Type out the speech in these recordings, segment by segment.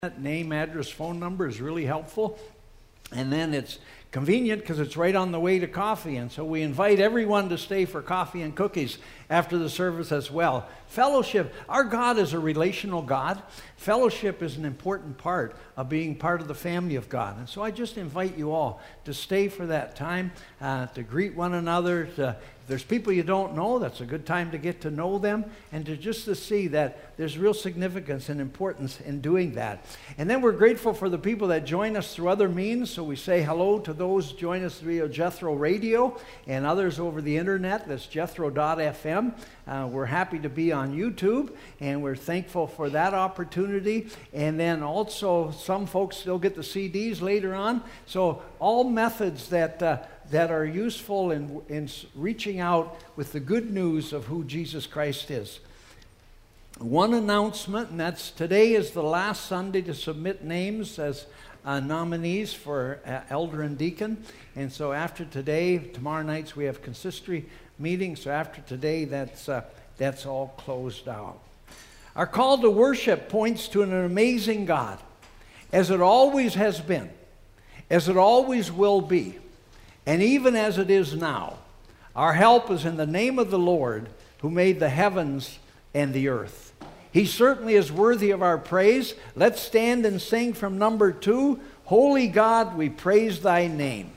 Name, address, phone number is really helpful. And then it's convenient because it's right on the way to coffee. And so we invite everyone to stay for coffee and cookies after the service as well. Fellowship. Our God is a relational God. Fellowship is an important part of being part of the family of God. And so I just invite you all to stay for that time, to greet one another. If there's people you don't know, that's a good time to get to know them and to see that there's real significance and importance in doing that. And then we're grateful for the people that join us through other means. So we say hello to those join us via Jethro Radio and others over the internet. That's jethro.fm. We're happy to be on YouTube, and we're thankful for that opportunity. And then also some folks still get the CDs later on. So all methods that are useful in reaching out with the good news of who Jesus Christ is. One announcement, and that's today is the last Sunday to submit names as nominees for elder and deacon. And so after today, tomorrow nights we have consistory meetings. So after today, that's all closed out. Our call to worship points to an amazing God, as it always has been, as it always will be, and even as it is now. Our help is in the name of the Lord, who made the heavens and the earth. He certainly is worthy of our praise. Let's stand and sing from number 2, Holy God, we praise thy name.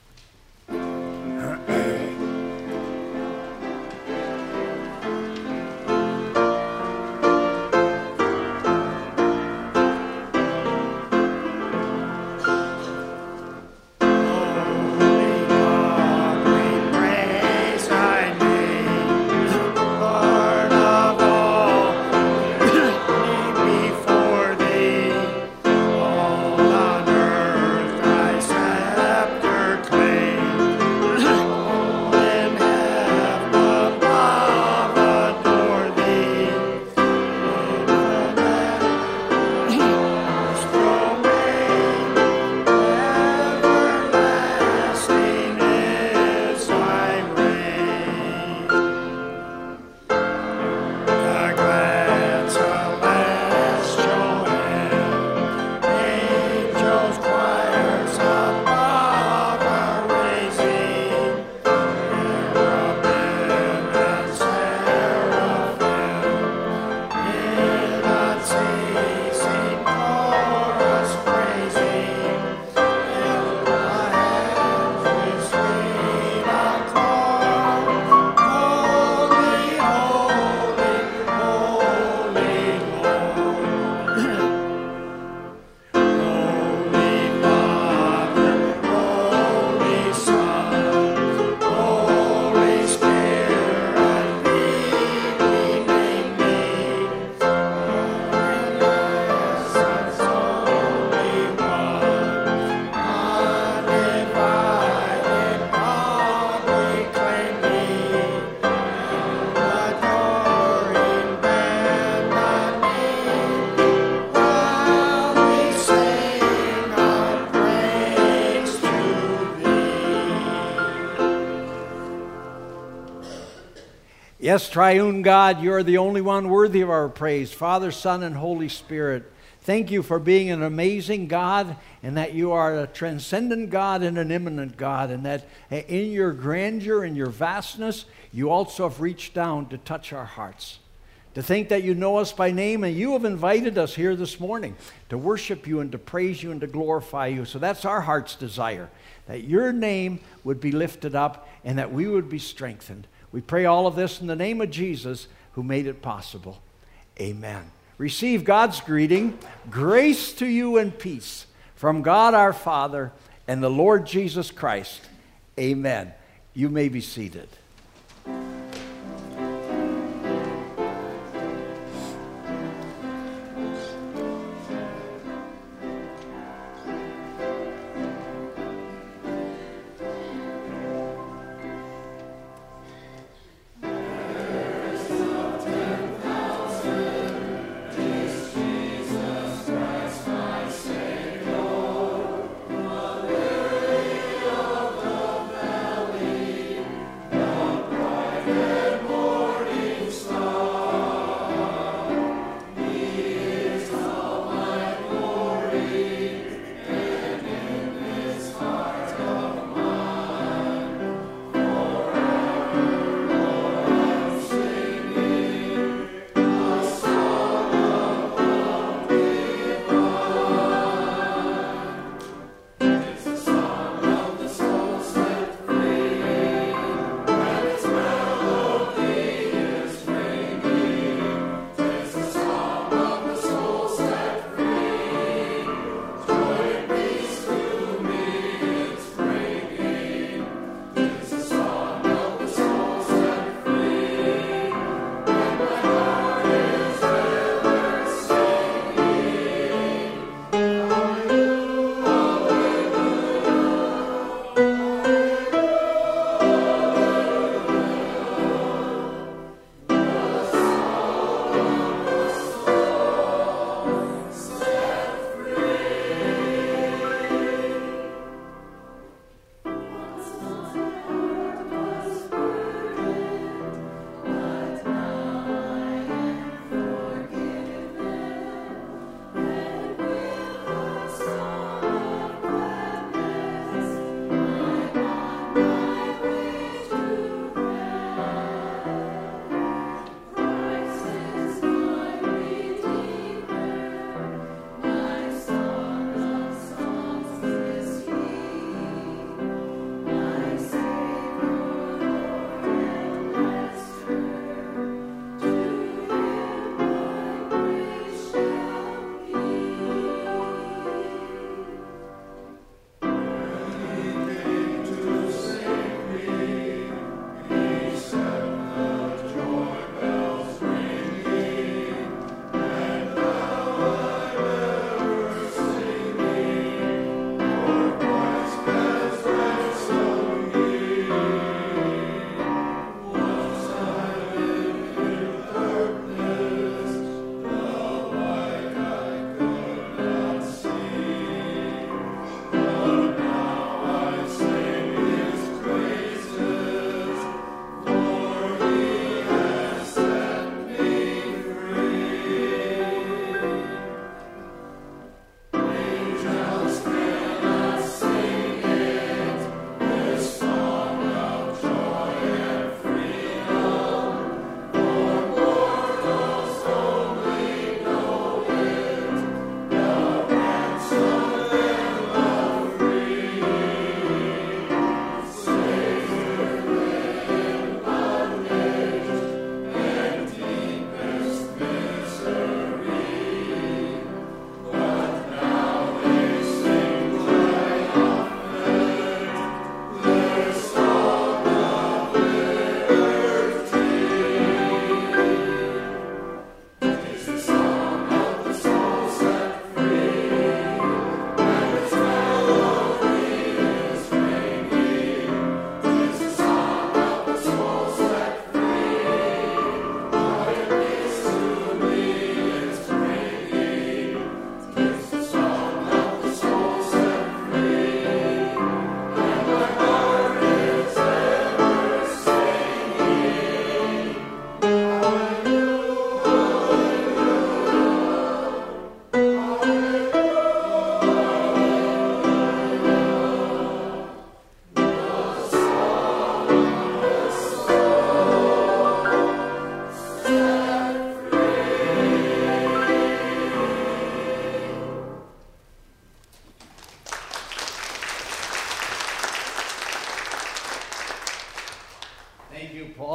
Yes, triune God, you are the only one worthy of our praise. Father, Son, and Holy Spirit, thank you for being an amazing God, and that you are a transcendent God and an immanent God, and that in your grandeur and your vastness, you also have reached down to touch our hearts. To think that you know us by name, and you have invited us here this morning to worship you and to praise you and to glorify you. So that's our heart's desire, that your name would be lifted up and that we would be strengthened. We pray all of this in the name of Jesus, who made it possible. Amen. Receive God's greeting. Grace to you and peace from God our Father and the Lord Jesus Christ. Amen. You may be seated.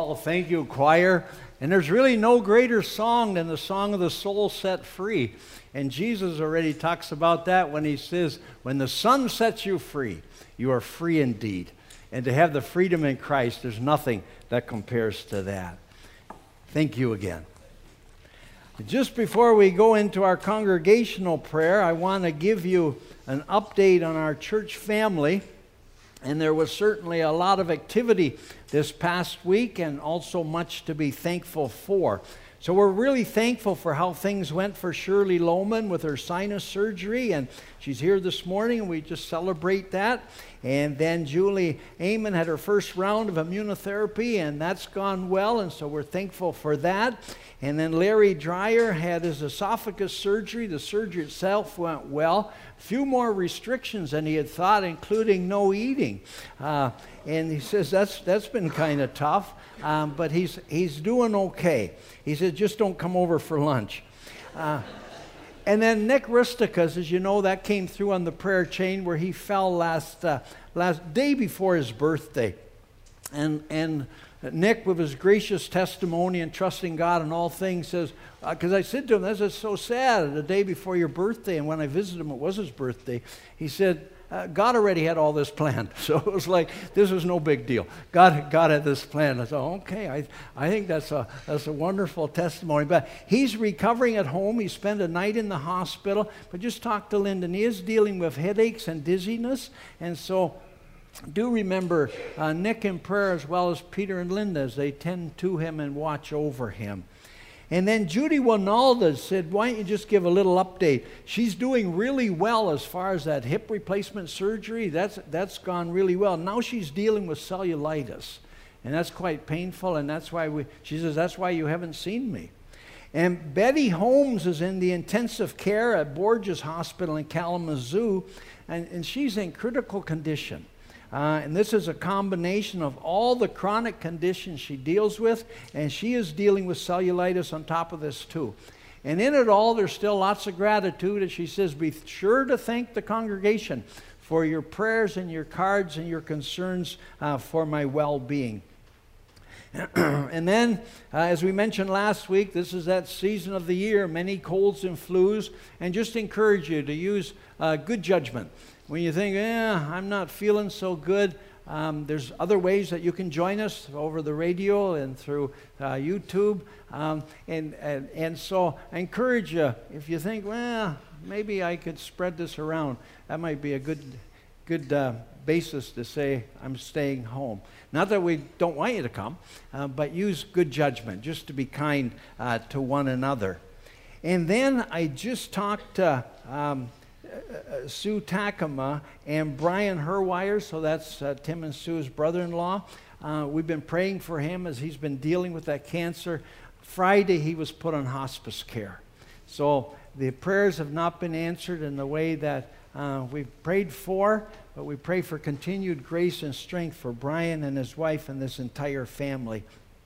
Oh, thank you, choir. And there's really no greater song than the song of the soul set free. And Jesus already talks about that when he says, when the Son sets you free, you are free indeed. And to have the freedom in Christ, there's nothing that compares to that. Thank you again. Just before we go into our congregational prayer, I want to give you an update on our church family. And there was certainly a lot of activity this past week and also much to be thankful for. So we're really thankful for how things went for Shirley Lohman with her sinus surgery, and she's here this morning, and we just celebrate that. And then Julie Amon had her first round of immunotherapy, and that's gone well, and so we're thankful for that. And then Larry Dreyer had his esophagus surgery. The surgery itself went well. A few more restrictions than he had thought, including no eating. And he says that's been kind of tough, but he's doing okay. He said, just don't come over for lunch. And then Nick Risticus, as you know, that came through on the prayer chain where he fell last day before his birthday. And Nick, with his gracious testimony and trusting God in all things, says, because I said to him, this is so sad, the day before your birthday, and when I visited him, it was his birthday. He said, God already had all this planned. So it was like, this was no big deal. God had this planned. I thought, okay, I think that's a wonderful testimony. But he's recovering at home. He spent a night in the hospital. But just talk to Lyndon. He is dealing with headaches and dizziness. And so do remember Nick in prayer, as well as Peter and Linda, as they tend to him and watch over him. And then Judy Winalda said, why don't you just give a little update? She's doing really well as far as that hip replacement surgery. That's gone really well. Now she's dealing with cellulitis, and that's quite painful, and that's why she says, that's why you haven't seen me. And Betty Holmes is in the intensive care at Borges Hospital in Kalamazoo, and she's in critical condition. And this is a combination of all the chronic conditions she deals with, and she is dealing with cellulitis on top of this too. And in it all, there's still lots of gratitude. And she says, be sure to thank the congregation for your prayers and your cards and your concerns for my well-being. And then, as we mentioned last week, this is that season of the year, many colds and flus, and just encourage you to use good judgment. When you think, I'm not feeling so good, there's other ways that you can join us over the radio and through YouTube. And so I encourage you, if you think, maybe I could spread this around, that might be a good basis to say, I'm staying home. Not that we don't want you to come, but use good judgment, just to be kind to one another. And then I just talked to Sue Takama and Brian Herwire, so that's Tim and Sue's brother-in-law. We've been praying for him as he's been dealing with that cancer. Friday, he was put on hospice care. So the prayers have not been answered in the way that we've prayed for, but we pray for continued grace and strength for Brian and his wife and this entire family.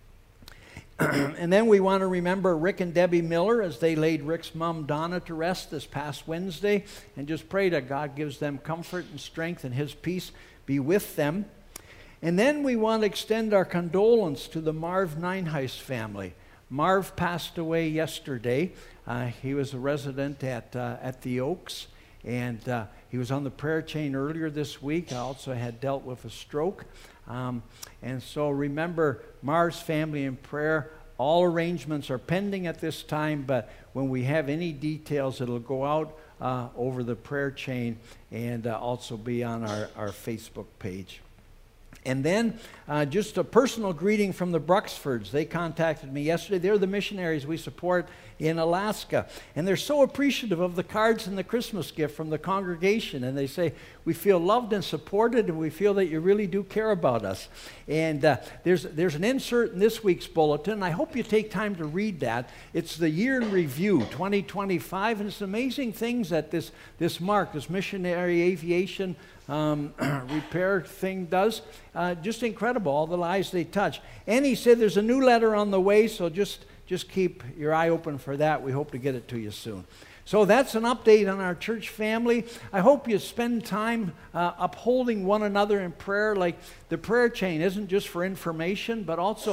And then we want to remember Rick and Debbie Miller as they laid Rick's mom, Donna, to rest this past Wednesday, and just pray that God gives them comfort and strength and his peace be with them. And then we want to extend our condolence to the Marv Nineheist family. Marv passed away yesterday. He was a resident at the Oaks, and he was on the prayer chain earlier this week. I also had dealt with a stroke. And so remember Marv's family in prayer. All arrangements are pending at this time, but when we have any details, it'll go out over the prayer chain and also be on our Facebook page. And then just a personal greeting from the Bruxfords. They contacted me yesterday. They're the missionaries we support in Alaska. And they're so appreciative of the cards and the Christmas gift from the congregation. And they say, we feel loved and supported, and we feel that you really do care about us. And there's an insert in this week's bulletin. I hope you take time to read that. It's the year in review, 2025. And it's amazing things that this missionary aviation repair thing does. Just incredible, all the lives they touch. And he said there's a new letter on the way, so just keep your eye open for that. We hope to get it to you soon. So that's an update on our church family. I hope you spend time upholding one another in prayer. Like the prayer chain isn't just for information, but also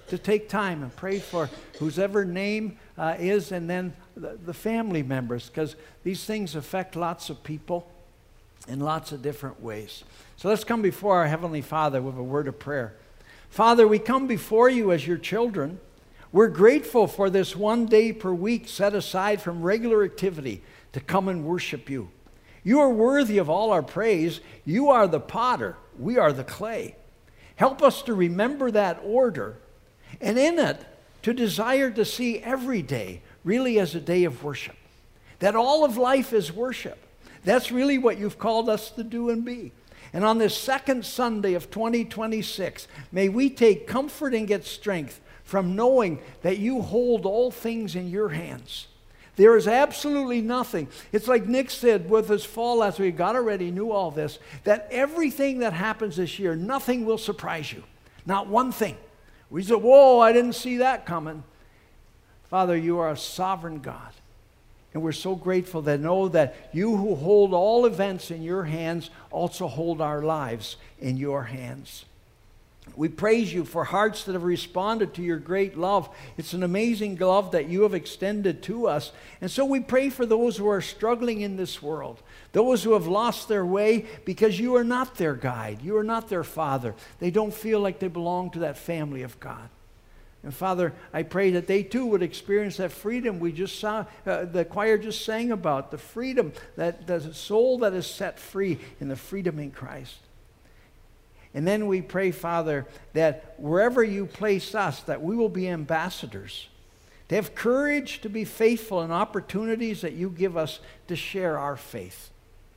to take time and pray for whosever name is, and then the family members, because these things affect lots of people in lots of different ways. So let's come before our Heavenly Father with a word of prayer. Father, we come before you as your children. We're grateful for this one day per week set aside from regular activity to come and worship you. You are worthy of all our praise. You are the potter. We are the clay. Help us to remember that order, and in it to desire to see every day really as a day of worship. That all of life is worship. That's really what you've called us to do and be. And on this second Sunday of 2026, may we take comfort and get strength from knowing that you hold all things in your hands. There is absolutely nothing. It's like Nick said with his fall last week, God already knew all this, that everything that happens this year, nothing will surprise you. Not one thing. We said, whoa, I didn't see that coming. Father, you are a sovereign God. And we're so grateful to know that you who hold all events in your hands also hold our lives in your hands. We praise you for hearts that have responded to your great love. It's an amazing love that you have extended to us. And so we pray for those who are struggling in this world, those who have lost their way because you are not their guide. You are not their father. They don't feel like they belong to that family of God. And Father, I pray that they too would experience that freedom we just saw, the choir just sang about, the freedom, that the soul that is set free in the freedom in Christ. And then we pray, Father, that wherever you place us, that we will be ambassadors, to have courage to be faithful in opportunities that you give us to share our faith.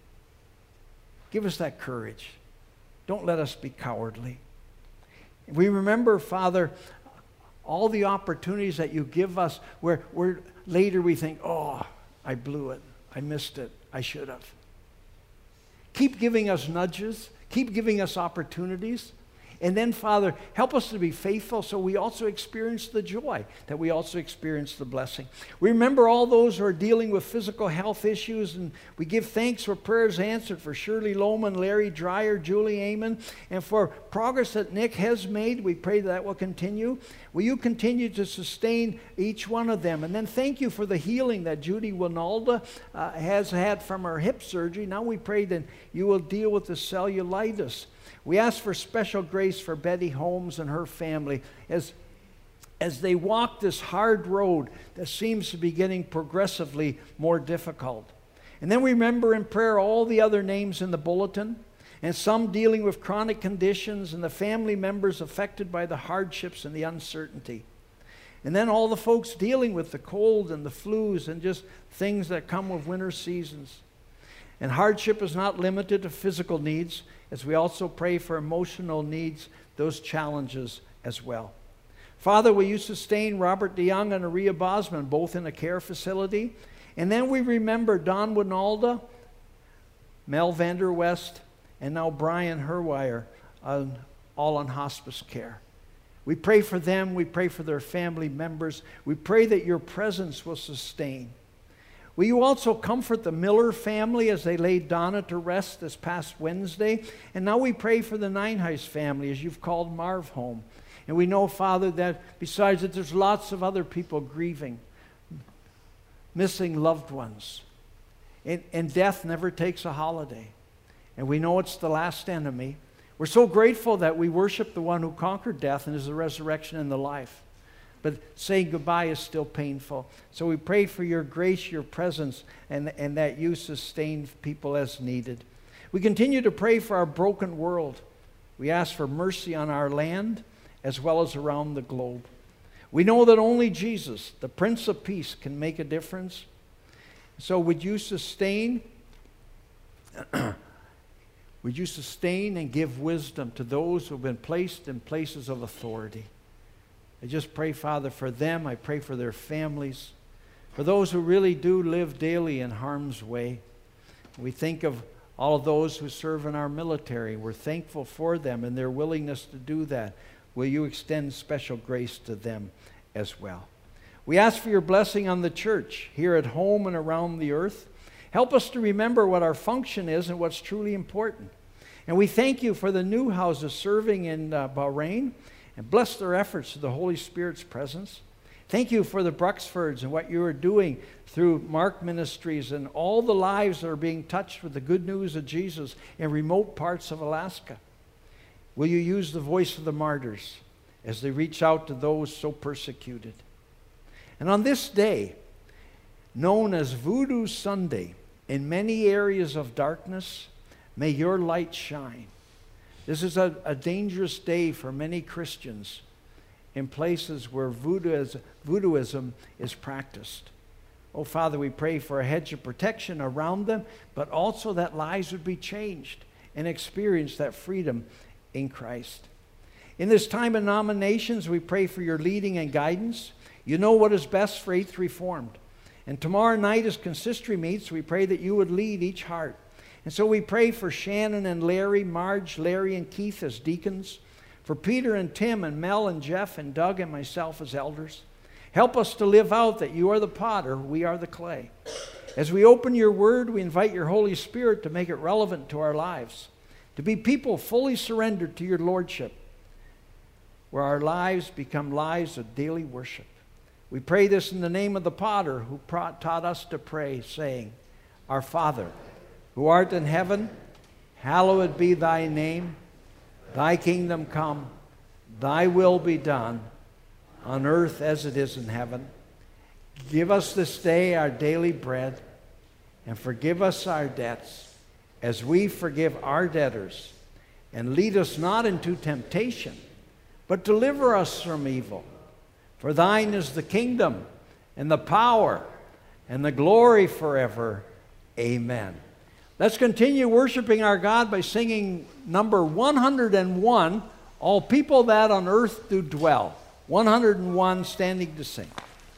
Give us that courage. Don't let us be cowardly. We remember, Father, all the opportunities that you give us where later we think, oh, I blew it. I missed it. I should have. Keep giving us nudges. Keep giving us opportunities. And then, Father, help us to be faithful so we also experience the joy, that we also experience the blessing. We remember all those who are dealing with physical health issues, and we give thanks for prayers answered for Shirley Lohman, Larry Dreyer, Julie Amon, and for progress that Nick has made. We pray that will continue. Will you continue to sustain each one of them? And then thank you for the healing that Judy Winalda has had from her hip surgery. Now we pray that you will deal with the cellulitis. We ask for special grace for Betty Holmes and her family as they walk this hard road that seems to be getting progressively more difficult. And then we remember in prayer all the other names in the bulletin, and some dealing with chronic conditions, and the family members affected by the hardships and the uncertainty. And then all the folks dealing with the cold and the flus and just things that come with winter seasons. And hardship is not limited to physical needs, as we also pray for emotional needs, those challenges as well. Father, will you sustain Robert DeYoung and Aria Bosman, both in a care facility? And then we remember Don Winalda, Mel Vander West, and now Brian Herwire, all on hospice care. We pray for them. We pray for their family members. We pray that your presence will sustain. Will you also comfort the Miller family as they laid Donna to rest this past Wednesday? And now we pray for the Ninehuis family as you've called Marv home. And we know, Father, that besides that there's lots of other people grieving, missing loved ones. And death never takes a holiday. And we know it's the last enemy. We're so grateful that we worship the one who conquered death and is the resurrection and the life. But saying goodbye is still painful. So we pray for your grace, your presence, and that you sustain people as needed. We continue to pray for our broken world. We ask for mercy on our land as well as around the globe. We know that only Jesus, the Prince of Peace, can make a difference. So would you sustain and give wisdom to those who have been placed in places of authority? I just pray, Father, for them. I pray for their families, for those who really do live daily in harm's way. We think of all of those who serve in our military. We're thankful for them and their willingness to do that. Will you extend special grace to them as well? We ask for your blessing on the church here at home and around the earth. Help us to remember what our function is and what's truly important. And we thank you for the new houses serving in Bahrain. and bless their efforts to the Holy Spirit's presence. Thank you for the Bruxfords and what you are doing through Mark Ministries and all the lives that are being touched with the good news of Jesus in remote parts of Alaska. Will you use the voice of the martyrs as they reach out to those so persecuted? And on this day, known as Voodoo Sunday, in many areas of darkness, may your light shine. This is a dangerous day for many Christians in places where voodooism is practiced. Oh, Father, we pray for a hedge of protection around them, but also that lives would be changed and experience that freedom in Christ. In this time of nominations, we pray for your leading and guidance. You know what is best for Eighth Reformed. And tomorrow night as consistory meets, we pray that you would lead each heart. And so we pray for Shannon and Larry, Marge, Larry, and Keith as deacons, for Peter and Tim and Mel and Jeff and Doug and myself as elders. Help us to live out that you are the potter, we are the clay. As we open your word, we invite your Holy Spirit to make it relevant to our lives, to be people fully surrendered to your lordship, where our lives become lives of daily worship. We pray this in the name of the potter who taught us to pray, saying, Our Father, who art in heaven, hallowed be thy name. Thy kingdom come, thy will be done, on earth as it is in heaven. Give us this day our daily bread, and forgive us our debts, as we forgive our debtors. And lead us not into temptation, but deliver us from evil. For thine is the kingdom, and the power, and the glory forever. Amen. Let's continue worshiping our God by singing number 101, All People That on Earth Do Dwell. 101, standing to sing.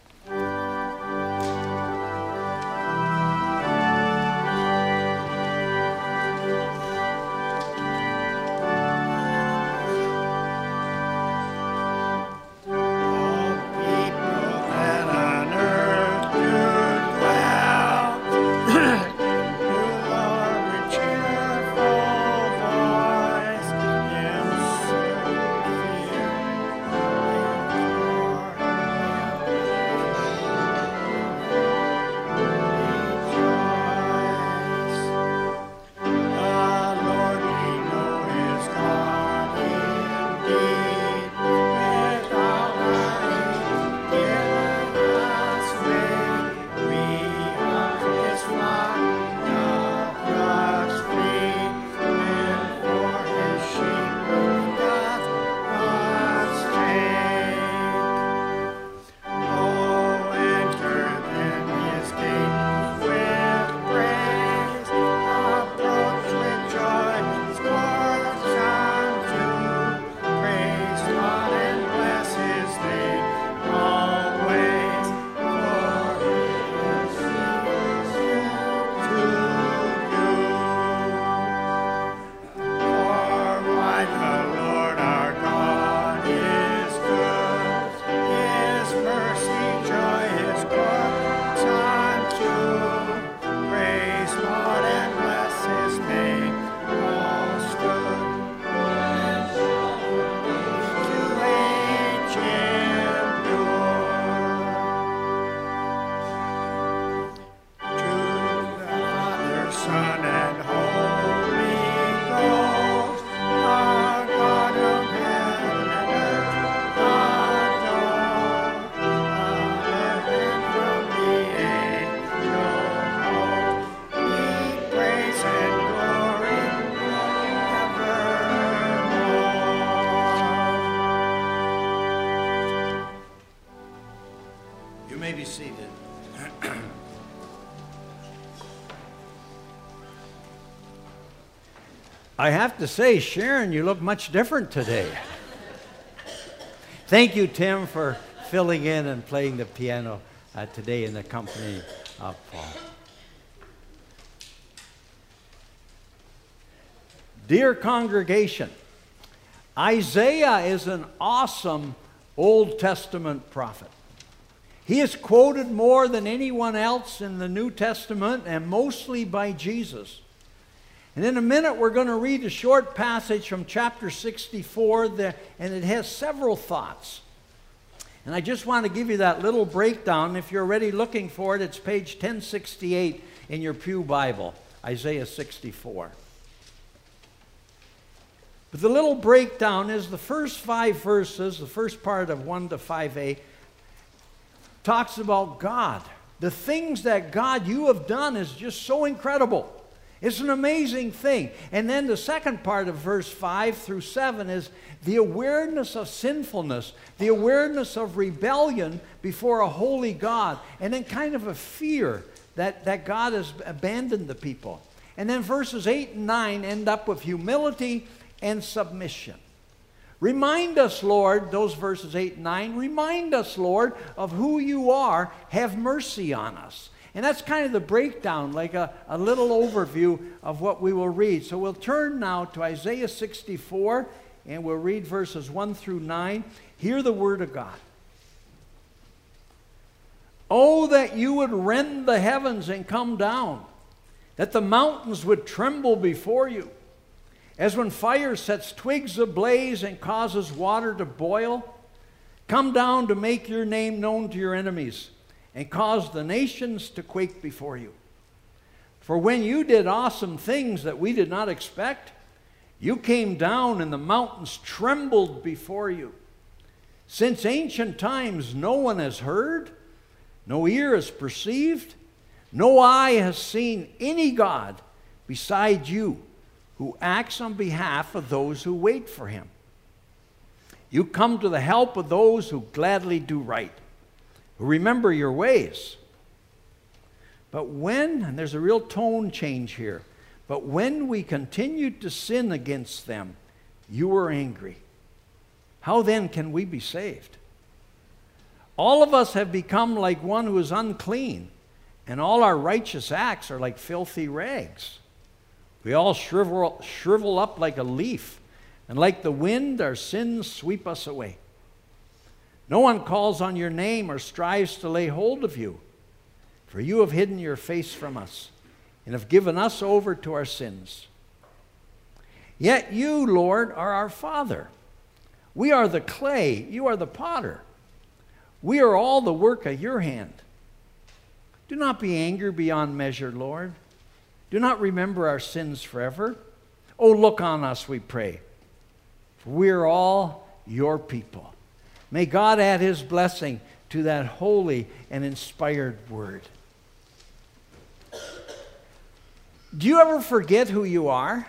I have to say, Sharon, you look much different today. Thank you, Tim, for filling in and playing the piano today in the company of Paul. Dear congregation, Isaiah is an awesome Old Testament prophet. He is quoted more than anyone else in the New Testament and mostly by Jesus. And in a minute, we're going to read a short passage from chapter 64, and it has several thoughts. And I just want to give you that little breakdown. If you're already looking for it, it's page 1068 in your Pew Bible, Isaiah 64. But the little breakdown is the first 5 verses, the first part of 1 to 5a, talks about God. The things that God, you have done is just so incredible. It's an amazing thing. And then the second part of verse 5 through 7 is the awareness of sinfulness, the awareness of rebellion before a holy God, and then kind of a fear that God has abandoned the people. And then verses 8 and 9 end up with humility and submission. Remind us, Lord, those verses 8 and 9, remind us, Lord, of who you are. Have mercy on us. And that's kind of the breakdown, like a little overview of what we will read. So we'll turn now to Isaiah 64, and we'll read verses 1 through 9. Hear the word of God. Oh, that you would rend the heavens and come down, that the mountains would tremble before you. As when fire sets twigs ablaze and causes water to boil, come down to make your name known to your enemies, and cause the nations to quake before you. For when you did awesome things that we did not expect, you came down and the mountains trembled before you. Since ancient times no one has heard, no ear has perceived, no eye has seen any God beside you who acts on behalf of those who wait for him. You come to the help of those who gladly do right, who remember your ways. But when, and there's a real tone change here, but when we continued to sin against them, you were angry. How then can we be saved? All of us have become like one who is unclean, and all our righteous acts are like filthy rags. We all shrivel up like a leaf, and like the wind, our sins sweep us away. No one calls on your name or strives to lay hold of you, for you have hidden your face from us and have given us over to our sins. Yet you, Lord, are our Father. We are the clay, you are the potter. We are all the work of your hand. Do not be angry beyond measure, Lord. Do not remember our sins forever. Oh, look on us, we pray, for we are all your people. May God add his blessing to that holy and inspired word. Do you ever forget who you are?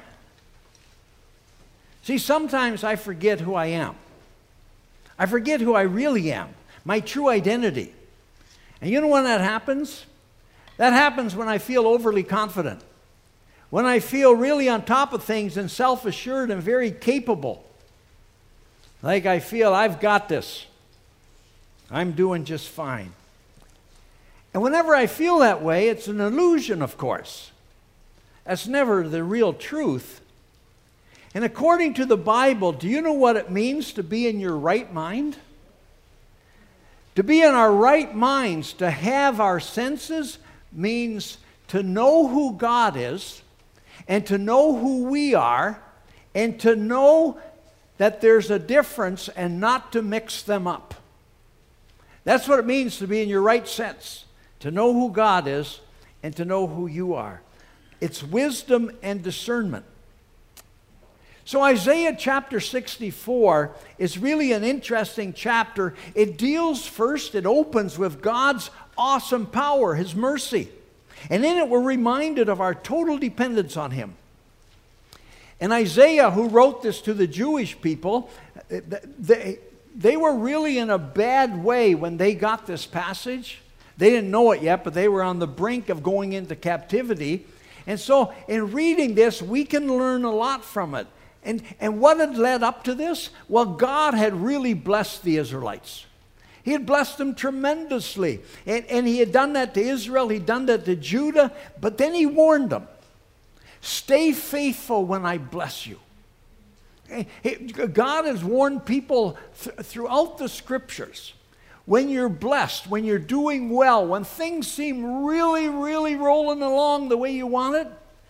See, sometimes I forget who I am. I forget who I really am, my true identity. And you know when that happens? That happens when I feel overly confident, when I feel really on top of things and self-assured and very capable. Like I feel I've got this. I'm doing just fine. And whenever I feel that way, it's an illusion, of course. That's never the real truth. And according to the Bible, do you know what it means to be in your right mind? To be in our right minds, to have our senses, means to know who God is, and to know who we are, and to know that there's a difference and not to mix them up. That's what it means to be in your right sense, to know who God is and to know who you are. It's wisdom and discernment. So Isaiah chapter 64 is really an interesting chapter. It deals first, it opens with God's awesome power, his mercy. And in it we're reminded of our total dependence on him. And Isaiah, who wrote this to the Jewish people, they were really in a bad way when they got this passage. They didn't know it yet, but they were on the brink of going into captivity. And so in reading this, we can learn a lot from it. And what had led up to this? Well, God had really blessed the Israelites. He had blessed them tremendously. And he had done that to Israel. He'd done that to Judah. But then he warned them. Stay faithful when I bless you. God has warned people throughout the scriptures. When you're blessed, when you're doing well, when things seem really, really rolling along the way you want it,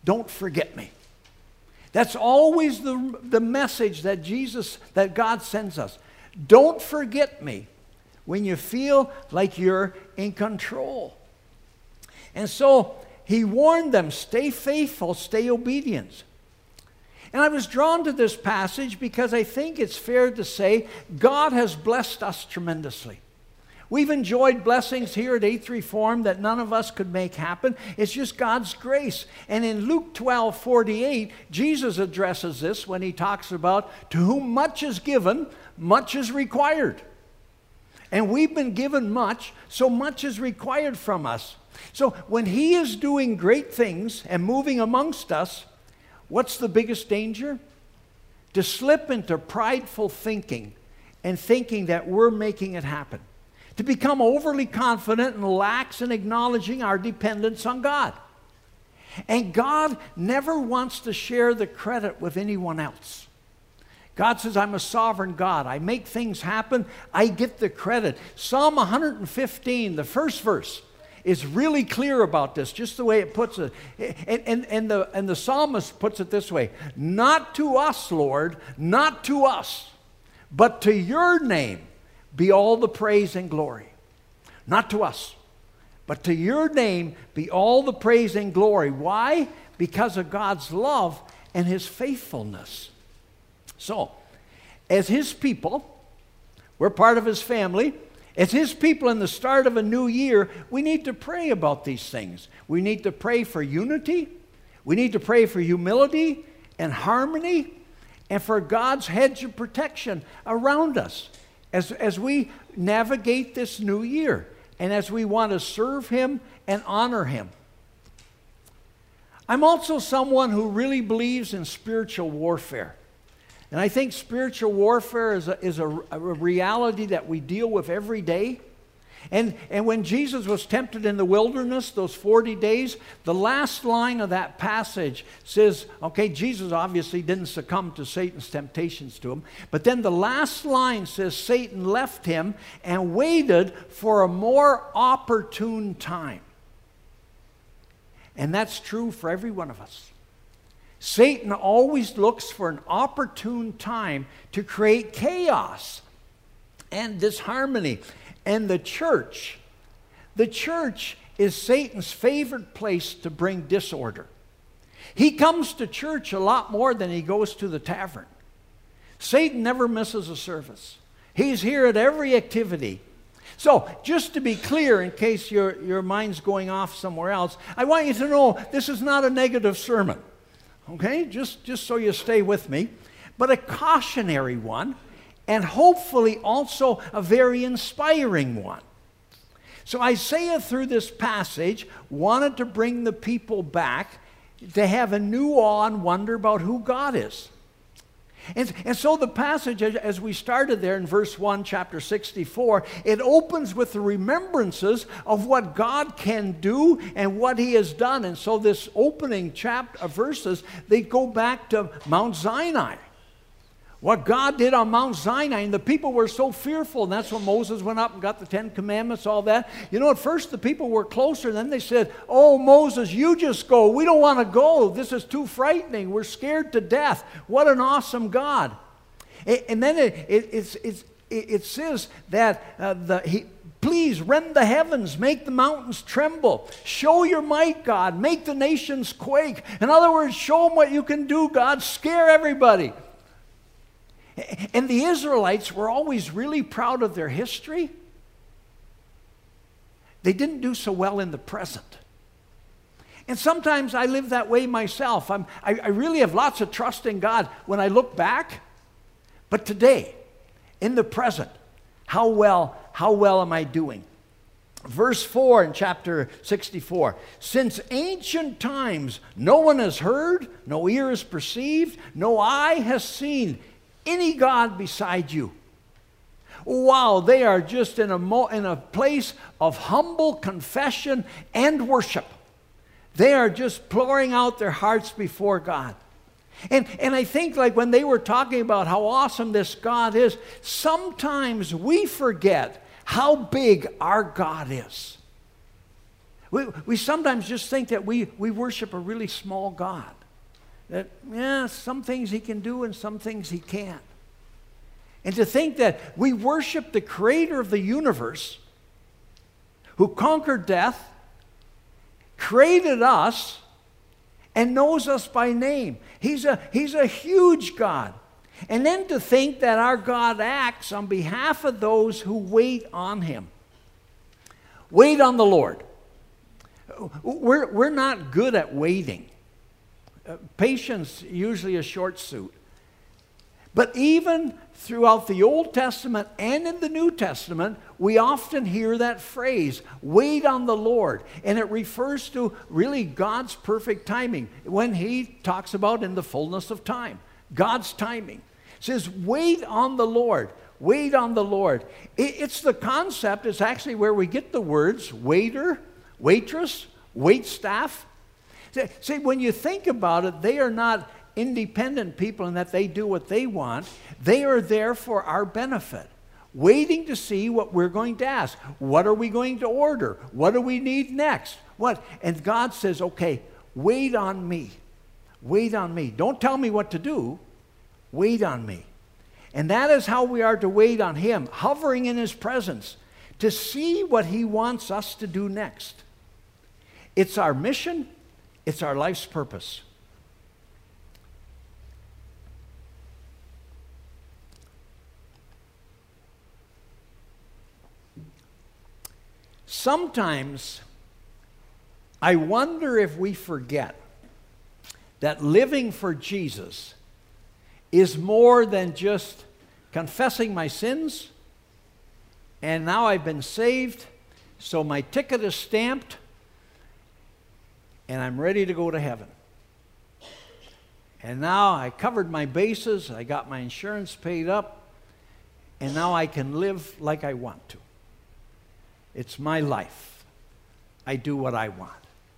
don't forget me. That's always the message that God sends us. Don't forget me when you feel like you're in control. And so he warned them, stay faithful, stay obedient. And I was drawn to this passage because I think it's fair to say God has blessed us tremendously. We've enjoyed blessings here at Eighth Reform that none of us could make happen. It's just God's grace. And in Luke 12:48, Jesus addresses this when he talks about, to whom much is given, much is required. And we've been given much, so much is required from us. So when he is doing great things and moving amongst us, what's the biggest danger? To slip into prideful thinking and thinking that we're making it happen. To become overly confident and lax in acknowledging our dependence on God. And God never wants to share the credit with anyone else. God says, I'm a sovereign God. I make things happen. I get the credit. Psalm 115, the first verse, is really clear about this, just the way it puts it. And the psalmist puts it this way, not to us, Lord, not to us, but to your name be all the praise and glory. Not to us, but to your name be all the praise and glory. Why? Because of God's love and his faithfulness. So, as his people, we're part of his family. As his people in the start of a new year, we need to pray about these things. We need to pray for unity. We need to pray for humility and harmony and for God's hedge of protection around us as we navigate this new year and as we want to serve him and honor him. I'm also someone who really believes in spiritual warfare. And I think spiritual warfare is a reality that we deal with every day. And when Jesus was tempted in the wilderness, those 40 days, the last line of that passage says, okay, Jesus obviously didn't succumb to Satan's temptations to him. But then the last line says Satan left him and waited for a more opportune time. And that's true for every one of us. Satan always looks for an opportune time to create chaos and disharmony. And the church is Satan's favorite place to bring disorder. He comes to church a lot more than he goes to the tavern. Satan never misses a service. He's here at every activity. So, just to be clear, in case your mind's going off somewhere else, I want you to know this is not a negative sermon. Okay, just so you stay with me, but a cautionary one, and hopefully also a very inspiring one. So Isaiah, through this passage, wanted to bring the people back to have a new awe and wonder about who God is. And so the passage, as we started there in verse 1, chapter 64, it opens with the remembrances of what God can do and what he has done. And so this opening chapter verses, they go back to Mount Sinai. What God did on Mount Sinai, and the people were so fearful, and that's when Moses went up and got the 10 Commandments, all that. You know, at first the people were closer, then they said, oh, Moses, you just go. We don't want to go. This is too frightening. We're scared to death. What an awesome God. And then it says that please rend the heavens, make the mountains tremble. Show your might, God. Make the nations quake. In other words, show them what you can do, God. Scare everybody. And the Israelites were always really proud of their history. They didn't do so well in the present. And sometimes I live that way myself. I really have lots of trust in God when I look back. But today, in the present, how well am I doing? Verse 4 in chapter 64. Since ancient times, no one has heard, no ear has perceived, no eye has seen any God beside you. Wow, they are just in a place of humble confession and worship. They are just pouring out their hearts before God. And I think like when they were talking about how awesome this God is, sometimes we forget how big our God is. We sometimes just think that we worship a really small God. That, yeah, some things he can do and some things he can't. And to think that we worship the creator of the universe, who conquered death, created us, and knows us by name. He's a huge God. And then to think that our God acts on behalf of those who wait on him. Wait on the Lord. We're not good at waiting. Patience usually a short suit. But even throughout the Old Testament and in the New Testament, we often hear that phrase, wait on the Lord. And it refers to really God's perfect timing when he talks about in the fullness of time. God's timing. It says, wait on the Lord. Wait on the Lord. It's the concept, it's actually where we get the words waiter, waitress, waitstaff. See, when you think about it, they are not independent people in that they do what they want. They are there for our benefit, waiting to see what we're going to ask. What are we going to order? What do we need next? What? And God says, okay, wait on me. Wait on me. Don't tell me what to do. Wait on me. And that is how we are to wait on him, hovering in his presence, to see what he wants us to do next. It's our mission. It's our life's purpose. Sometimes I wonder if we forget that living for Jesus is more than just confessing my sins, and now I've been saved, so my ticket is stamped, and I'm ready to go to heaven. And now I covered my bases, I got my insurance paid up, and now I can live like I want to. It's my life. I do what I want.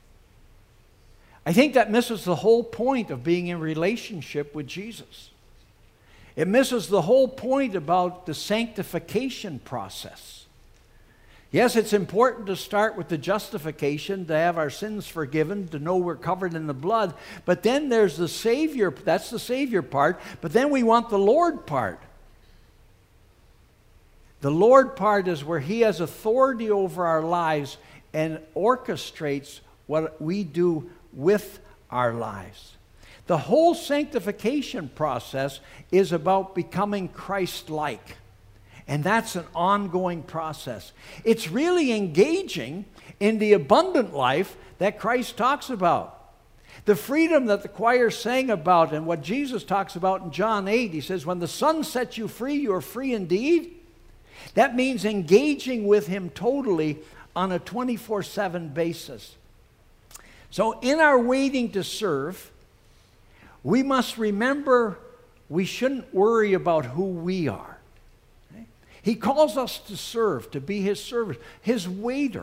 I think that misses the whole point of being in relationship with Jesus. It misses the whole point about the sanctification process. Yes, it's important to start with the justification, to have our sins forgiven, to know we're covered in the blood. But then there's the Savior. That's the Savior part. But then we want the Lord part. The Lord part is where he has authority over our lives and orchestrates what we do with our lives. The whole sanctification process is about becoming Christ-like. And that's an ongoing process. It's really engaging in the abundant life that Christ talks about. The freedom that the choir sang about and what Jesus talks about in John 8, he says, when the Son sets you free, you are free indeed. That means engaging with him totally on a 24/7 basis. So in our waiting to serve, we must remember we shouldn't worry about who we are. Okay? He calls us to serve, to be his servant, his waiter.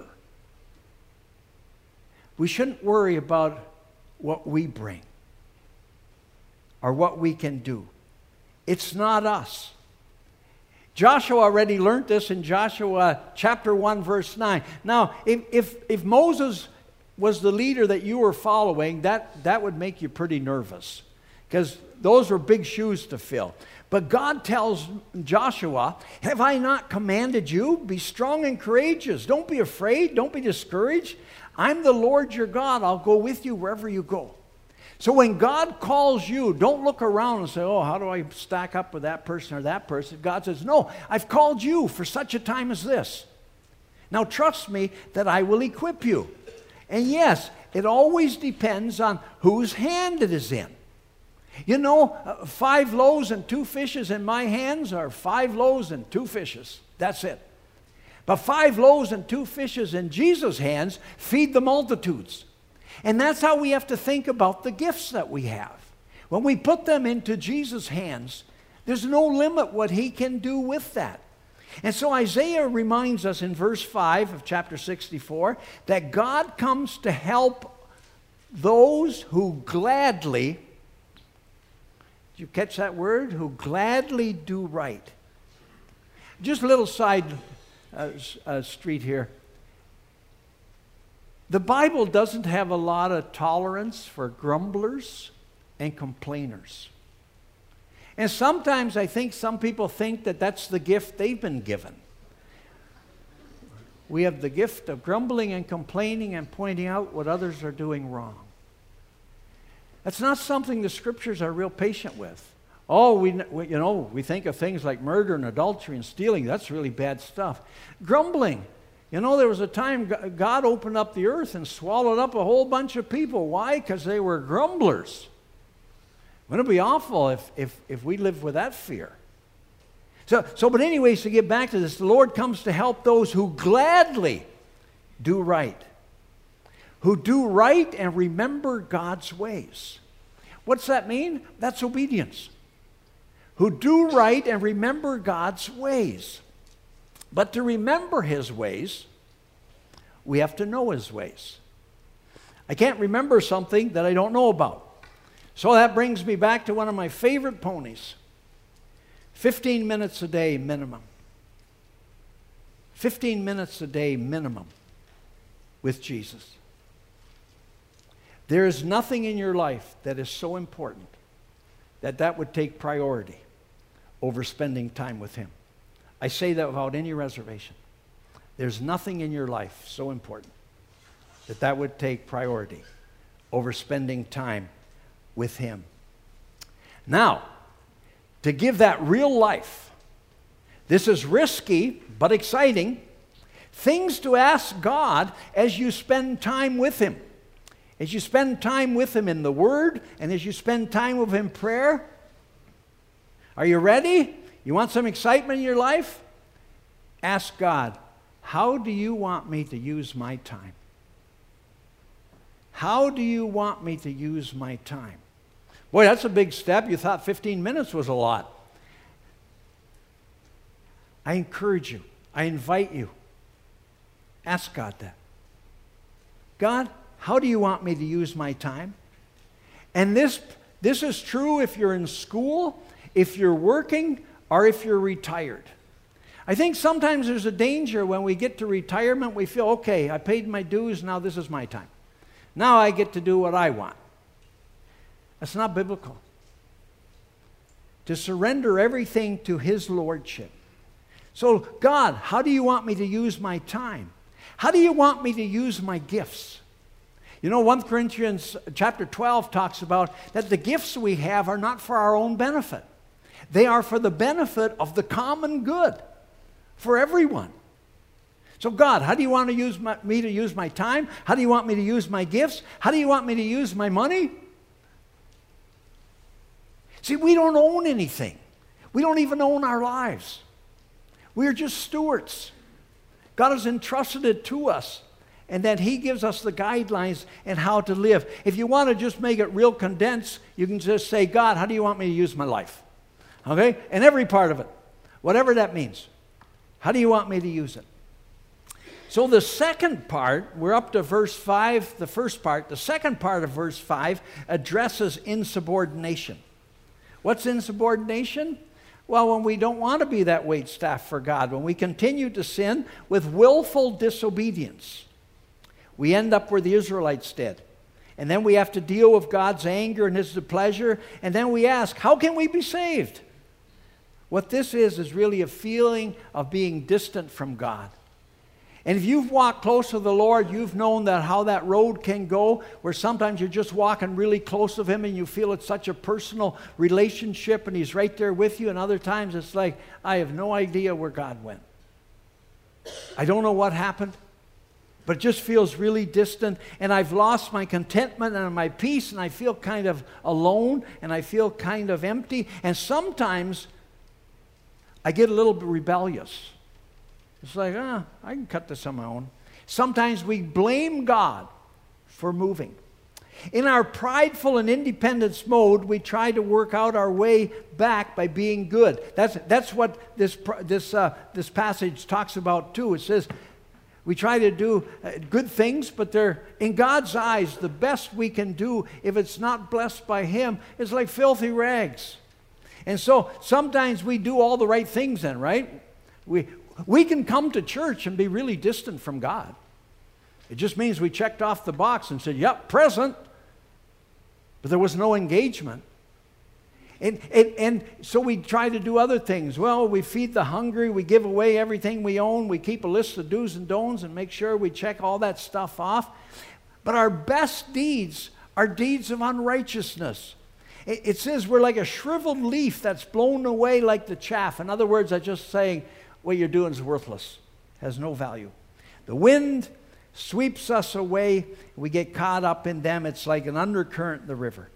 We shouldn't worry about what we bring or what we can do. It's not us. Joshua already learned this in Joshua chapter 1, verse 9. Now, if Moses was the leader that you were following, that would make you pretty nervous, because those were big shoes to fill. But God tells Joshua, have I not commanded you? Be strong and courageous. Don't be afraid. Don't be discouraged. I'm the Lord your God. I'll go with you wherever you go. So when God calls you, don't look around and say, oh, how do I stack up with that person or that person? God says, no, I've called you for such a time as this. Now trust me that I will equip you. And yes, it always depends on whose hand it is in. You know, 5 loaves and 2 fishes in my hands are 5 loaves and 2 fishes. That's it. But 5 loaves and 2 fishes in Jesus' hands feed the multitudes. And that's how we have to think about the gifts that we have. When we put them into Jesus' hands, there's no limit what he can do with that. And so Isaiah reminds us in verse 5 of chapter 64 that God comes to help those who gladly, did you catch that word? Who gladly do right. Just a little side street here. The Bible doesn't have a lot of tolerance for grumblers and complainers. And sometimes I think some people think that that's the gift they've been given. We have the gift of grumbling and complaining and pointing out what others are doing wrong. That's not something the Scriptures are real patient with. Oh, we think of things like murder and adultery and stealing. That's really bad stuff. Grumbling. There was a time God opened up the earth and swallowed up a whole bunch of people. Why? Because they were grumblers. Wouldn't it be awful if we lived with that fear? But anyways, to get back to this, the Lord comes to help those who gladly do right. Who do right and remember God's ways. What's that mean? That's obedience. Who do right and remember God's ways. But to remember His ways, we have to know His ways. I can't remember something that I don't know about. So that brings me back to one of my favorite ponies. 15 minutes a day minimum. 15 minutes a day minimum with Jesus. There is nothing in your life that is so important that would take priority over spending time with Him. I say that without any reservation. There's nothing in your life so important that would take priority over spending time with Him. Now, to give that real life, this is risky but exciting, things to ask God as you spend time with Him. As you spend time with Him in the Word, and as you spend time with Him in prayer. Are you ready? You want some excitement in your life? Ask God, how do you want me to use my time? How do you want me to use my time? Boy, that's a big step. You thought 15 minutes was a lot. I encourage you. I invite you. Ask God that. God, how do you want me to use my time? And this is true if you're in school, if you're working, or if you're retired. I think sometimes there's a danger when we get to retirement, we feel, okay, I paid my dues, now this is my time. Now I get to do what I want. That's not biblical. To surrender everything to His lordship. So, God, how do you want me to use my time? How do you want me to use my gifts? 1 Corinthians chapter 12 talks about that the gifts we have are not for our own benefit. They are for the benefit of the common good, for everyone. So God, how do you want me to use my time? How do you want me to use my gifts? How do you want me to use my money? See, we don't own anything. We don't even own our lives. We are just stewards. God has entrusted it to us, and that He gives us the guidelines and how to live. If you want to just make it real condensed, you can just say, God, how do you want me to use my life? Okay? And every part of it, whatever that means. How do you want me to use it? So the second part, we're up to verse 5, the first part. The second part of verse 5 addresses insubordination. What's insubordination? Well, when we don't want to be that waitstaff for God, when we continue to sin with willful disobedience, we end up where the Israelites did. And then we have to deal with God's anger and His displeasure, and then we ask, how can we be saved? What this is really a feeling of being distant from God. And if you've walked close to the Lord, you've known that how that road can go, where sometimes you're just walking really close to Him and you feel it's such a personal relationship and He's right there with you, and other times it's like, I have no idea where God went. I don't know what happened, but it just feels really distant, and I've lost my contentment and my peace, and I feel kind of alone, and I feel kind of empty, and sometimes I get a little bit rebellious. It's like, I can cut this on my own. Sometimes we blame God for moving. In our prideful and independence mode, we try to work out our way back by being good. That's what this passage talks about too. It says we try to do good things, but they're, in God's eyes, the best we can do, if it's not blessed by Him, is like filthy rags. And so sometimes we do all the right things then, right? We can come to church and be really distant from God. It just means we checked off the box and said, yep, present. But there was no engagement. And so we try to do other things. Well, we feed the hungry. We give away everything we own. We keep a list of do's and don'ts and make sure we check all that stuff off. But our best deeds are deeds of unrighteousness. It says we're like a shriveled leaf that's blown away like the chaff. In other words, I'm just saying what you're doing is worthless, has no value. The wind sweeps us away. We get caught up in them. It's like an undercurrent in the river.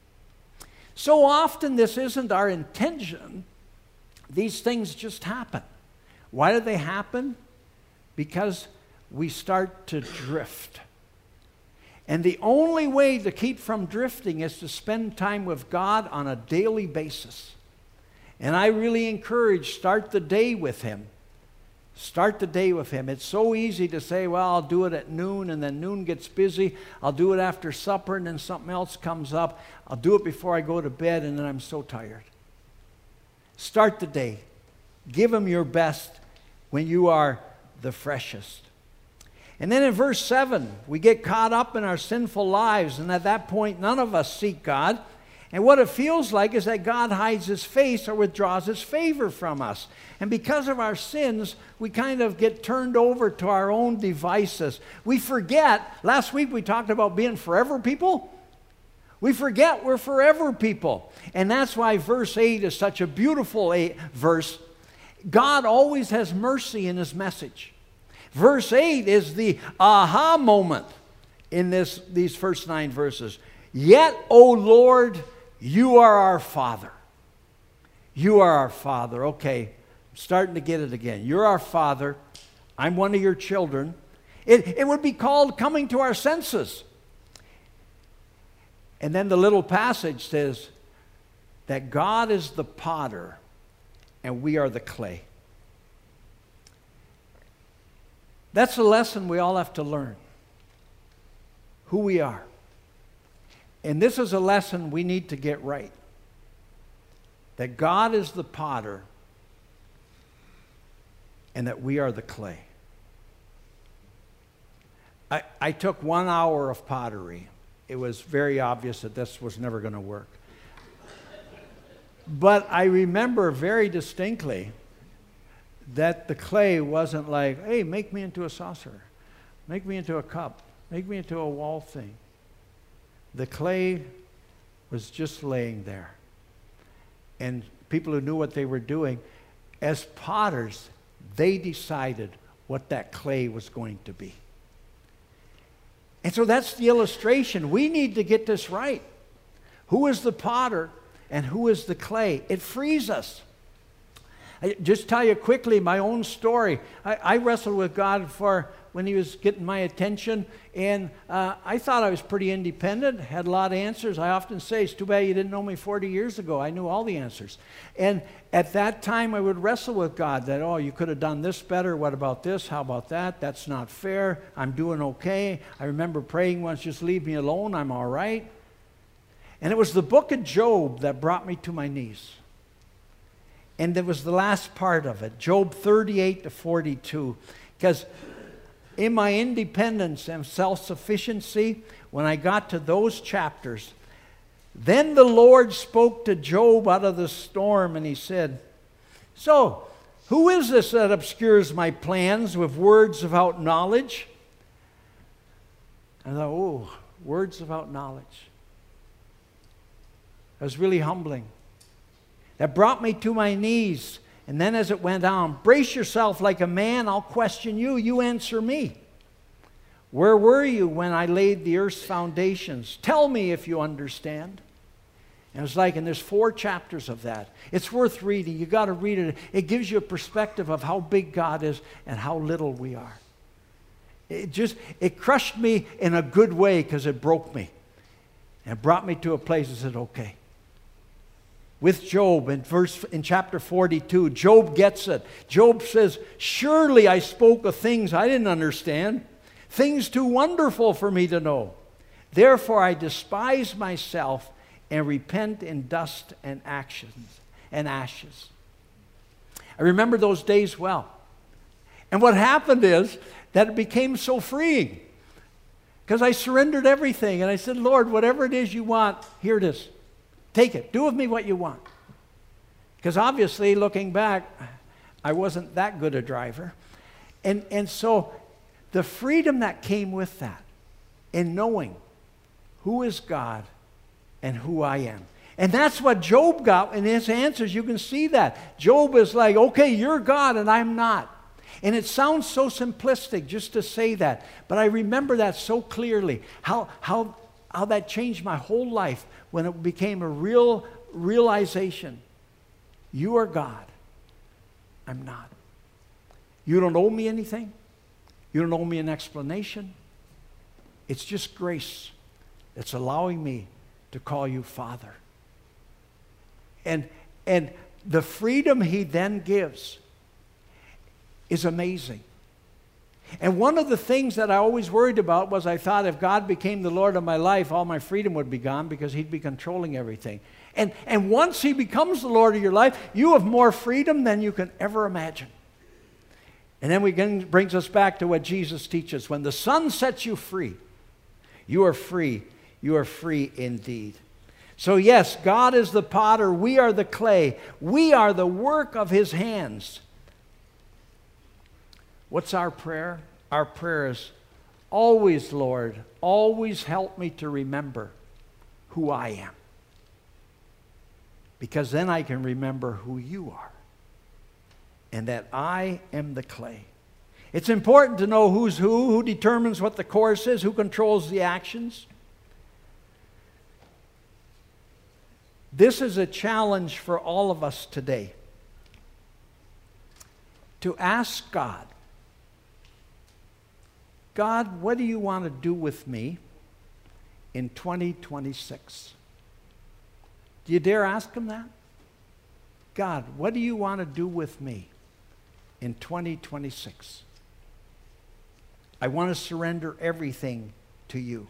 So often this isn't our intention. These things just happen. Why do they happen? Because we start to drift. And the only way to keep from drifting is to spend time with God on a daily basis. And I really encourage, start the day with Him. Start the day with Him. It's so easy to say, well, I'll do it at noon, and then noon gets busy. I'll do it after supper, and then something else comes up. I'll do it before I go to bed, and then I'm so tired. Start the day. Give Him your best when you are the freshest. And then in verse 7, we get caught up in our sinful lives, and at that point, none of us seek God. And what it feels like is that God hides His face or withdraws His favor from us. And because of our sins, we kind of get turned over to our own devices. We forget, last week we talked about being forever people. We forget we're forever people. And that's why verse 8 is such a beautiful verse. God always has mercy in His message. Verse 8 is the aha moment in these first 9 verses. Yet, O Lord, You are our Father. You are our Father. Okay, I'm starting to get it again. You're our Father. I'm one of Your children. It would be called coming to our senses. And then the little passage says that God is the potter and we are the clay. That's a lesson we all have to learn. Who we are. And this is a lesson we need to get right. That God is the potter and that we are the clay. I took 1 hour of pottery. It was very obvious that this was never going to work. But I remember very distinctly that the clay wasn't like, hey, make me into a saucer. Make me into a cup. Make me into a wall thing. The clay was just laying there. And people who knew what they were doing, as potters, they decided what that clay was going to be. And so that's the illustration. We need to get this right. Who is the potter and who is the clay? It frees us. I just tell you quickly my own story. I wrestled with God when He was getting my attention, and I thought I was pretty independent, had a lot of answers. I often say, it's too bad you didn't know me 40 years ago. I knew all the answers. And at that time, I would wrestle with God that, oh, you could have done this better. What about this? How about that? That's not fair. I'm doing okay. I remember praying once, just leave me alone. I'm all right. And it was the book of Job that brought me to my knees. And it was the last part of it, Job 38 to 42. Because in my independence and self-sufficiency, when I got to those chapters, then the Lord spoke to Job out of the storm, and He said, so, who is this that obscures my plans with words without knowledge? I thought, oh, words without knowledge. It was really humbling. That brought me to my knees. And then as it went on, brace yourself like a man, I'll question you, you answer me. Where were you when I laid the earth's foundations? Tell me if you understand. And it was like, and there's 4 chapters of that. It's worth reading. You got to read it. It gives you a perspective of how big God is and how little we are. It crushed me in a good way because it broke me. And it brought me to a place that said, okay. With Job in chapter 42, Job gets it. Job says, surely I spoke of things I didn't understand, things too wonderful for me to know. Therefore I despise myself and repent in dust and ashes. I remember those days well. And what happened is that it became so freeing. Because I surrendered everything. And I said, Lord, whatever it is you want, here it is. Take it. Do with me what you want. Because obviously, looking back, I wasn't that good a driver. And so the freedom that came with that, in knowing who is God and who I am. And that's what Job got in his answers. You can see that. Job is like, okay, you're God and I'm not. And it sounds so simplistic just to say that. But I remember that so clearly. How that changed my whole life when it became a real realization. You are God. I'm not. You don't owe me anything. You don't owe me an explanation. It's just grace that's allowing me to call you Father. And the freedom he then gives is amazing. And one of the things that I always worried about was I thought if God became the Lord of my life, all my freedom would be gone because he'd be controlling everything. And once he becomes the Lord of your life, you have more freedom than you can ever imagine. And then brings us back to what Jesus teaches. When the Son sets you free, you are free. You are free indeed. So yes, God is the potter. We are the clay. We are the work of his hands. What's our prayer? Our prayer is, always, Lord, always help me to remember who I am. Because then I can remember who you are. And that I am the clay. It's important to know who's who determines what the course is, who controls the actions. This is a challenge for all of us today. To ask God, God, what do you want to do with me in 2026? Do you dare ask him that? God, what do you want to do with me in 2026? I want to surrender everything to you.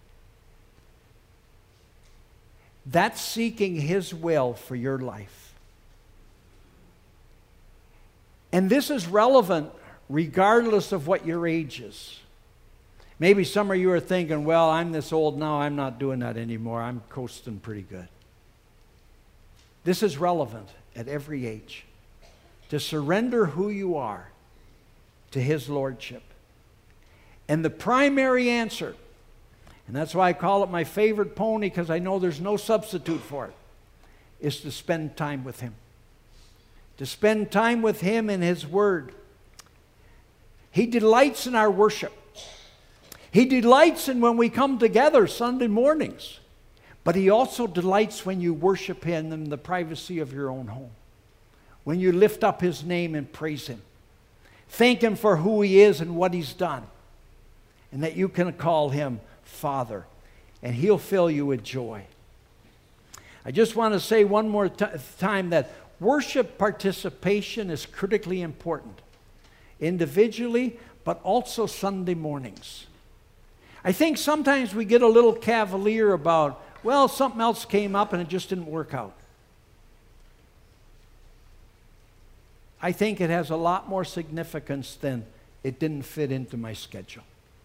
That's seeking his will for your life. And this is relevant regardless of what your age is. Maybe some of you are thinking, well, I'm this old now, I'm not doing that anymore. I'm coasting pretty good. This is relevant at every age. To surrender who you are to his lordship. And the primary answer, and that's why I call it my favorite pony, because I know there's no substitute for it, is to spend time with him. To spend time with him in his word. He delights in our worship. He delights in when we come together Sunday mornings. But he also delights when you worship him in the privacy of your own home. When you lift up his name and praise him. Thank him for who he is and what he's done. And that you can call him Father. And he'll fill you with joy. I just want to say one more time that worship participation is critically important. Individually, but also Sunday mornings. I think sometimes we get a little cavalier about, well, something else came up and it just didn't work out. I think it has a lot more significance than it didn't fit into my schedule.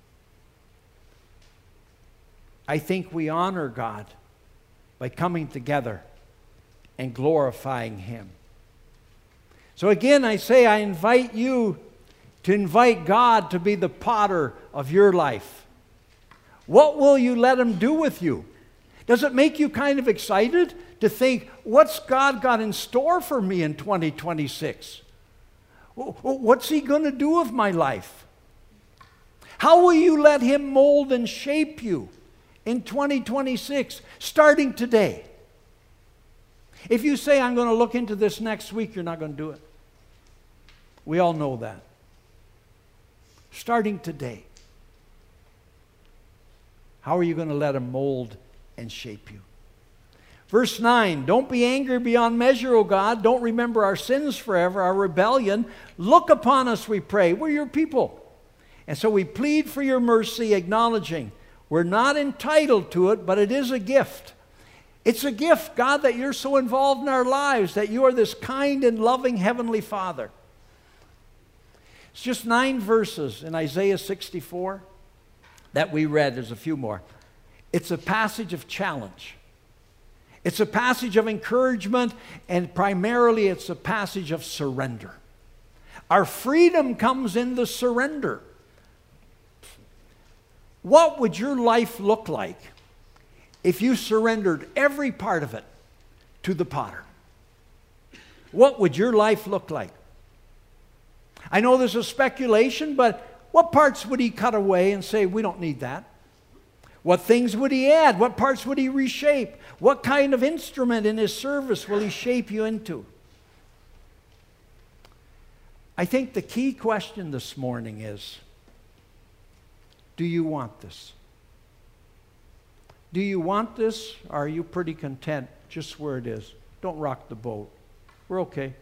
I think we honor God by coming together and glorifying him. So again, I say I invite you to invite God to be the potter of your life. What will you let him do with you? Does it make you kind of excited to think, what's God got in store for me in 2026? What's he going to do with my life? How will you let him mold and shape you in 2026, starting today? If you say, I'm going to look into this next week, you're not going to do it. We all know that. Starting today. How are you going to let him mold and shape you? Verse 9, don't be angry beyond measure, O God. Don't remember our sins forever, our rebellion. Look upon us, we pray. We're your people. And so we plead for your mercy, acknowledging we're not entitled to it, but it is a gift. It's a gift, God, that you're so involved in our lives, that you are this kind and loving Heavenly Father. It's just 9 verses in Isaiah 64. that we read, there's a few more. It's a passage of challenge. It's a passage of encouragement, and primarily it's a passage of surrender. Our freedom comes in the surrender. What would your life look like if you surrendered every part of it to the potter? What would your life look like? I know there's a speculation, but what parts would he cut away and say, we don't need that? What things would he add? What parts would he reshape? What kind of instrument in his service will he shape you into? I think the key question this morning is, do you want this? Do you want this, or are you pretty content just where it is? Don't rock the boat. We're okay.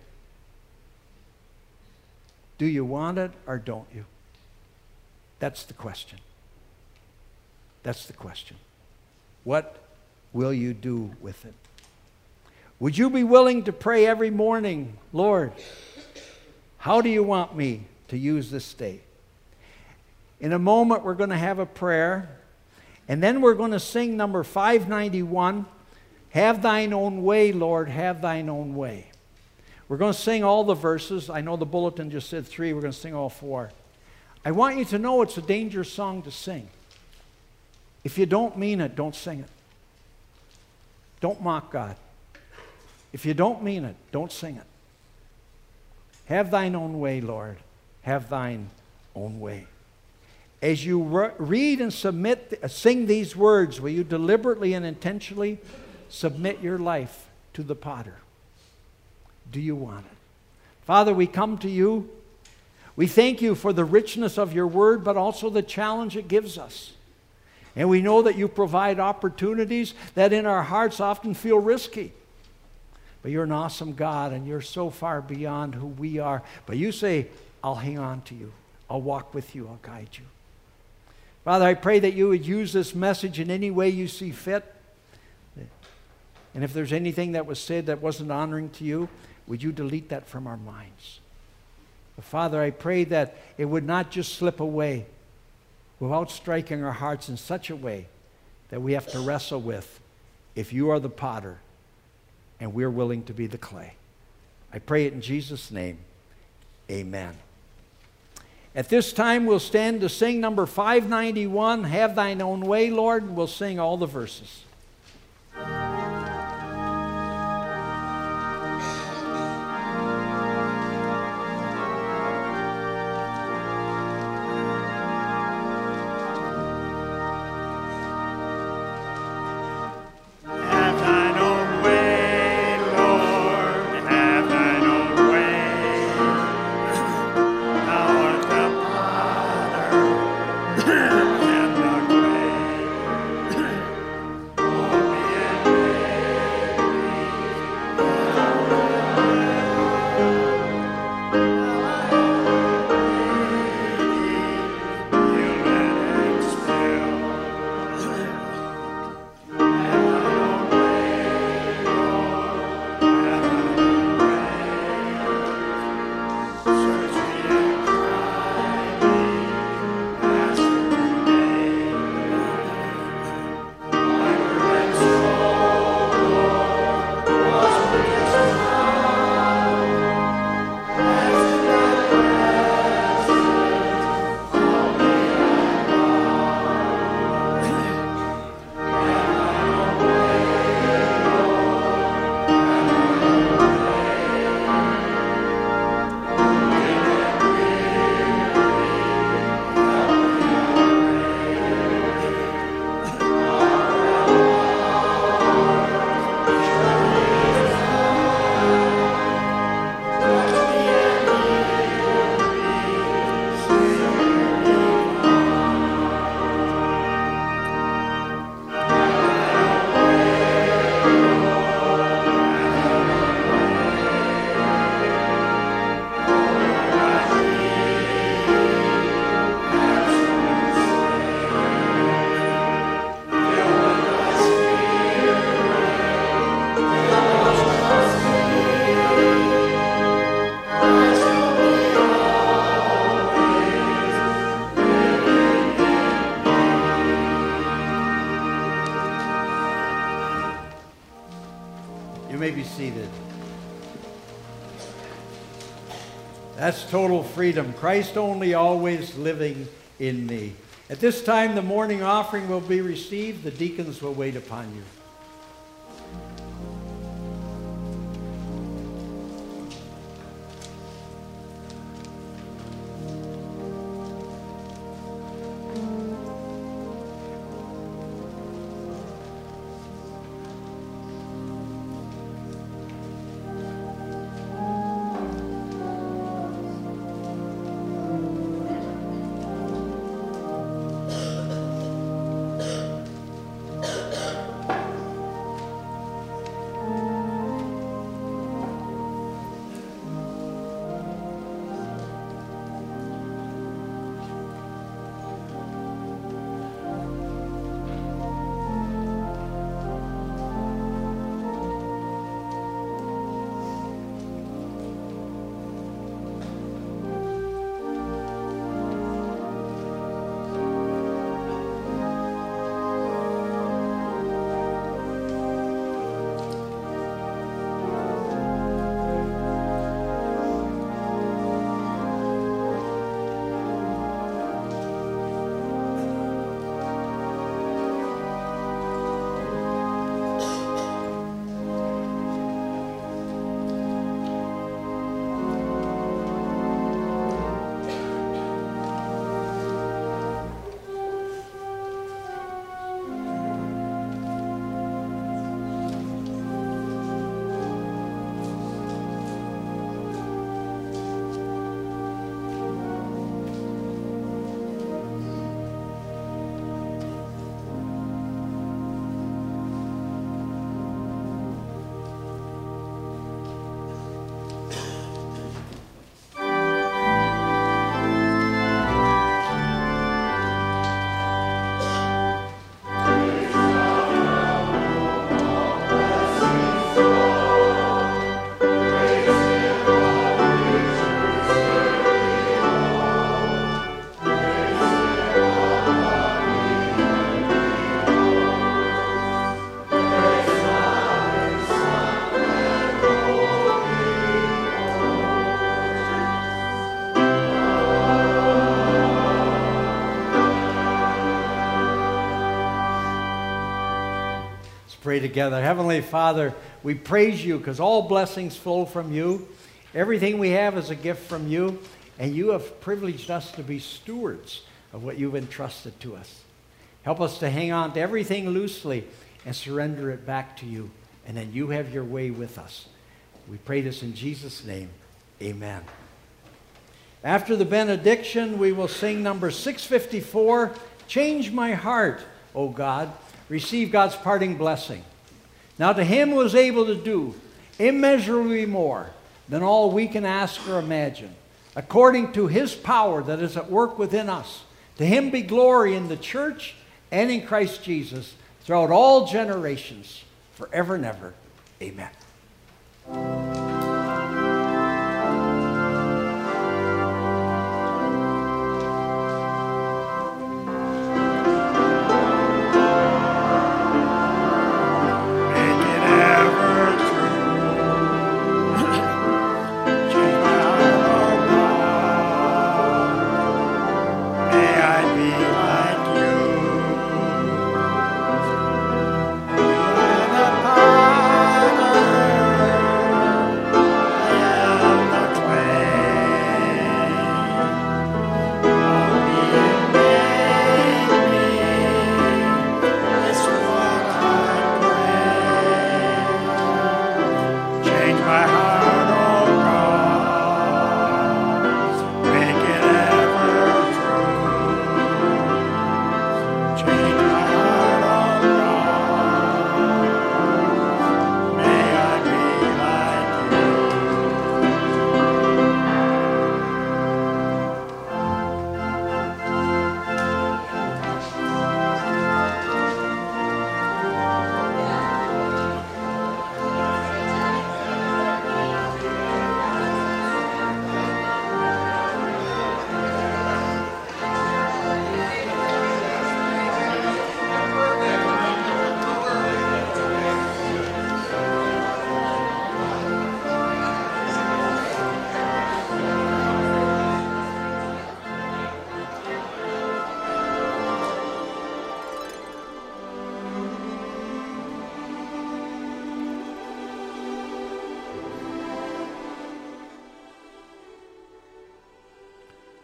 Do you want it or don't you? That's the question. That's the question. What will you do with it? Would you be willing to pray every morning, Lord, how do you want me to use this day? In a moment, we're going to have a prayer, and then we're going to sing number 591, Have Thine Own Way, Lord, Have Thine Own Way. We're going to sing all the verses. I know the bulletin just said 3. We're going to sing all 4. I want you to know it's a dangerous song to sing. If you don't mean it, don't sing it. Don't mock God. If you don't mean it, don't sing it. Have thine own way, Lord. Have thine own way. As you read and sing these words, will you deliberately and intentionally submit your life to the potter? Do you want it? Father, we come to you. We thank you for the richness of your word, but also the challenge it gives us. And we know that you provide opportunities that in our hearts often feel risky. But you're an awesome God, and you're so far beyond who we are. But you say, I'll hang on to you. I'll walk with you. I'll guide you. Father, I pray that you would use this message in any way you see fit. And if there's anything that was said that wasn't honoring to you, would you delete that from our minds? But Father, I pray that it would not just slip away without striking our hearts in such a way that we have to wrestle with if you are the potter and we're willing to be the clay. I pray it in Jesus' name. Amen. At this time, we'll stand to sing number 591, Have Thine Own Way, Lord, and we'll sing all the verses. You may be seated. That's total freedom. Christ only, always living in me. At this time, the morning offering will be received. The deacons will wait upon you. Pray together. Heavenly Father, we praise you because all blessings flow from you. Everything we have is a gift from you, and you have privileged us to be stewards of what you've entrusted to us. Help us to hang on to everything loosely and surrender it back to you, and then you have your way with us. We pray this in Jesus' name. Amen. After the benediction, we will sing number 654, Change My Heart, O God. Receive God's parting blessing. Now to him who is able to do immeasurably more than all we can ask or imagine, according to his power that is at work within us, to him be glory in the church and in Christ Jesus throughout all generations, forever and ever. Amen. Father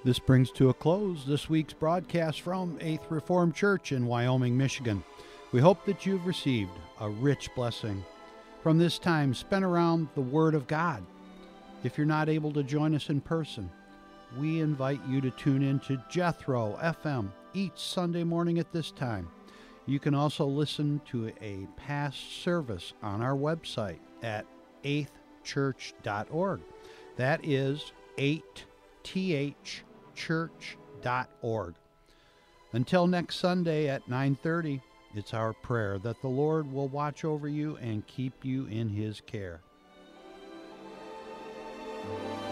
This brings to a close this week's broadcast from Eighth Reformed Church in Wyoming, Michigan. We hope that you've received a rich blessing from this time spent around the Word of God. If you're not able to join us in person, we invite you to tune in to Jethro FM each Sunday morning at this time. You can also listen to a past service on our website at eighthchurch.org. That is 8thchurch.org. Until next Sunday at 9:30, it's our prayer that the Lord will watch over you and keep you in His care.